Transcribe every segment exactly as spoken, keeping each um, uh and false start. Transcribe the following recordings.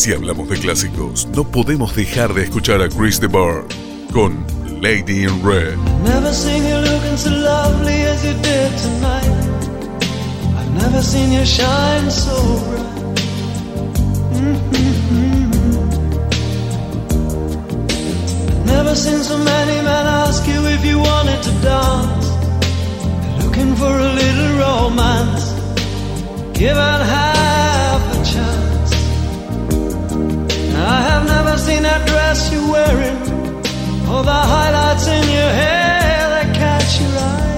Si hablamos de clásicos, no podemos dejar de escuchar a Chris de Burgh con Lady in Red. Never seen you looking so lovely as you did tonight. I've never seen you shine so bright. Mm-hmm. Never seen so many men ask you if you wanted to dance. Looking for a little romance, give it half a chance. I have never seen that dress you're wearing, or the highlights in your hair that catch your eye.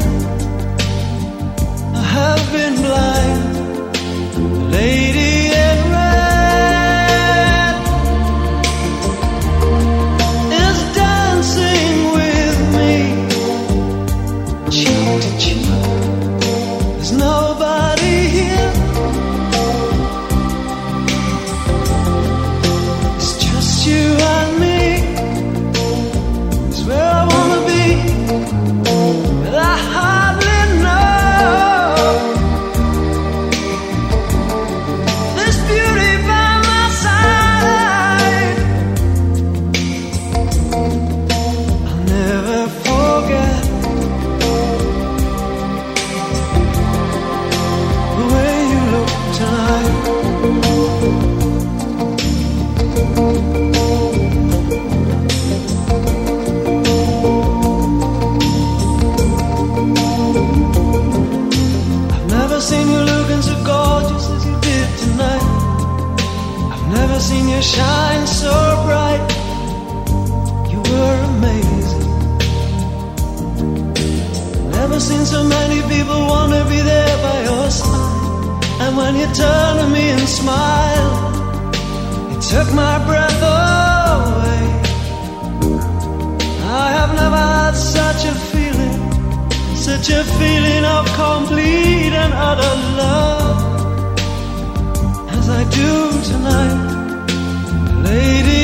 I have been blind, lady in red is dancing with me, cheek to cheek. There's nobody here, it's just you and me. It's where I wanna be, but I hardly know. This beauty by my side, I'll never forget the way you look tonight. I've never seen you looking so gorgeous as you did tonight. I've never seen you shine so bright. You were amazing. Never seen so many people want to be there by your side. And when you turn to me and smile, it took my breath away. I have never had such a feeling, such a feeling of complete and utter love as I do tonight, lady.